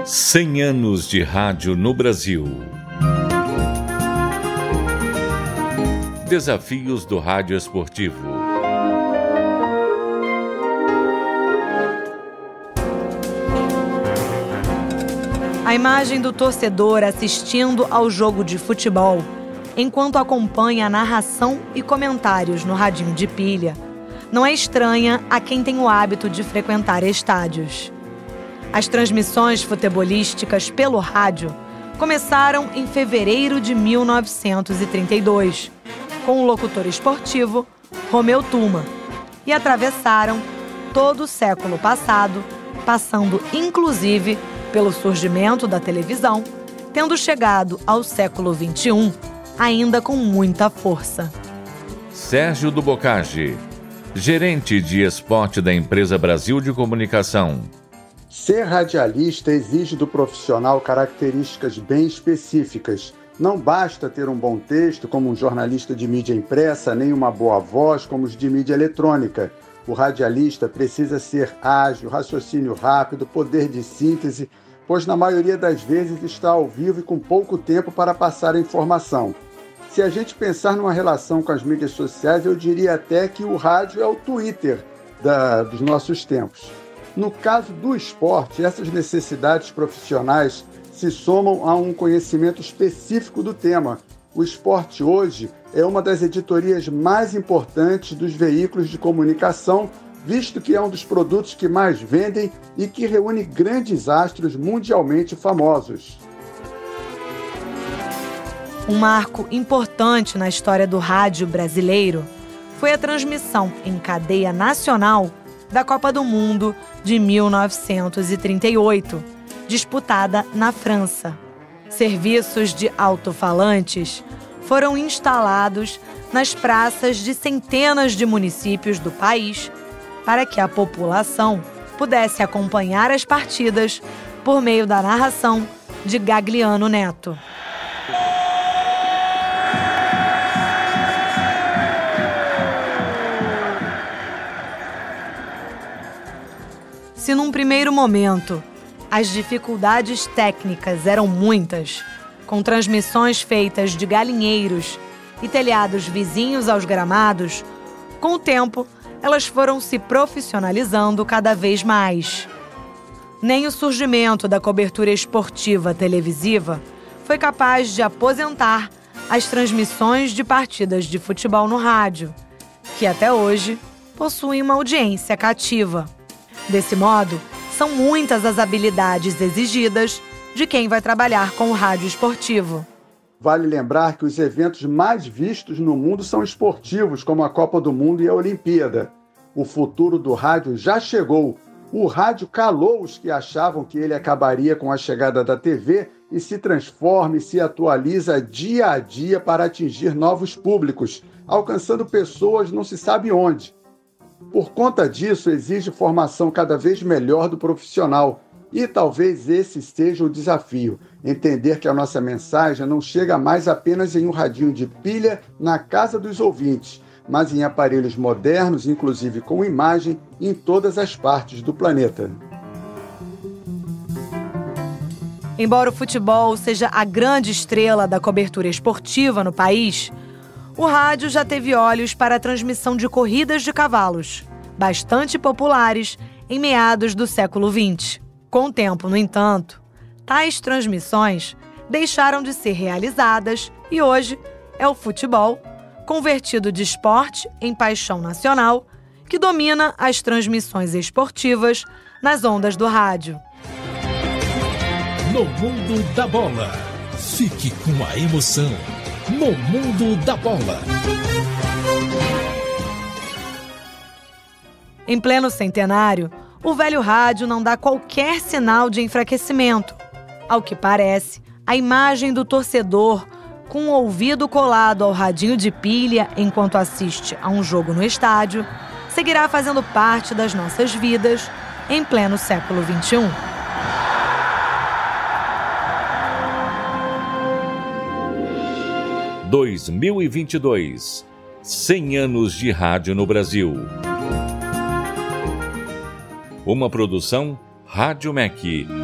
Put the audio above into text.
100 anos de rádio no Brasil. Desafios do rádio esportivo. A imagem do torcedor assistindo ao jogo de futebol, enquanto acompanha a narração e comentários no radinho de pilha, não é estranha a quem tem o hábito de frequentar estádios. As transmissões futebolísticas pelo rádio começaram em fevereiro de 1932, com o locutor esportivo Romeu Tuma, e atravessaram todo o século passado, passando inclusive pelo surgimento da televisão, tendo chegado ao século XXI ainda com muita força. Sérgio do Bocage, gerente de esporte da empresa Brasil de Comunicação. Ser radialista exige do profissional características bem específicas. Não basta ter um bom texto, como um jornalista de mídia impressa, nem uma boa voz, como os de mídia eletrônica. O radialista precisa ser ágil, raciocínio rápido, poder de síntese, pois na maioria das vezes está ao vivo e com pouco tempo para passar a informação. Se a gente pensar numa relação com as mídias sociais, eu diria até que o rádio é o Twitter dos nossos tempos. No caso do esporte, essas necessidades profissionais se somam a um conhecimento específico do tema. O esporte hoje é uma das editorias mais importantes dos veículos de comunicação, visto que é um dos produtos que mais vendem e que reúne grandes astros mundialmente famosos. Um marco importante na história do rádio brasileiro foi a transmissão em cadeia nacional da Copa do Mundo de 1938, disputada na França. Serviços de alto-falantes foram instalados nas praças de centenas de municípios do país para que a população pudesse acompanhar as partidas por meio da narração de Gagliano Neto. Se num primeiro momento as dificuldades técnicas eram muitas, com transmissões feitas de galinheiros e telhados vizinhos aos gramados, com o tempo elas foram se profissionalizando cada vez mais. Nem o surgimento da cobertura esportiva televisiva foi capaz de aposentar as transmissões de partidas de futebol no rádio, que até hoje possuem uma audiência cativa. Desse modo, são muitas as habilidades exigidas de quem vai trabalhar com o rádio esportivo. Vale lembrar que os eventos mais vistos no mundo são esportivos, como a Copa do Mundo e a Olimpíada. O futuro do rádio já chegou. O rádio calou os que achavam que ele acabaria com a chegada da TV e se transforma e se atualiza dia a dia para atingir novos públicos, alcançando pessoas não se sabe onde. Por conta disso, exige formação cada vez melhor do profissional. E talvez esse seja o desafio, entender que a nossa mensagem não chega mais apenas em um radinho de pilha na casa dos ouvintes, mas em aparelhos modernos, inclusive com imagem, em todas as partes do planeta. Embora o futebol seja a grande estrela da cobertura esportiva no país, o rádio já teve olhos para a transmissão de corridas de cavalos, bastante populares em meados do século XX. Com o tempo, no entanto, tais transmissões deixaram de ser realizadas e hoje é o futebol, convertido de esporte em paixão nacional, que domina as transmissões esportivas nas ondas do rádio. No Mundo da Bola. Fique com a emoção. No Mundo da Bola. Em pleno centenário, o velho rádio não dá qualquer sinal de enfraquecimento. Ao que parece, a imagem do torcedor com o ouvido colado ao radinho de pilha enquanto assiste a um jogo no estádio seguirá fazendo parte das nossas vidas em pleno século XXI. em 2022, 100 anos de rádio no Brasil. Uma produção Rádio MEC.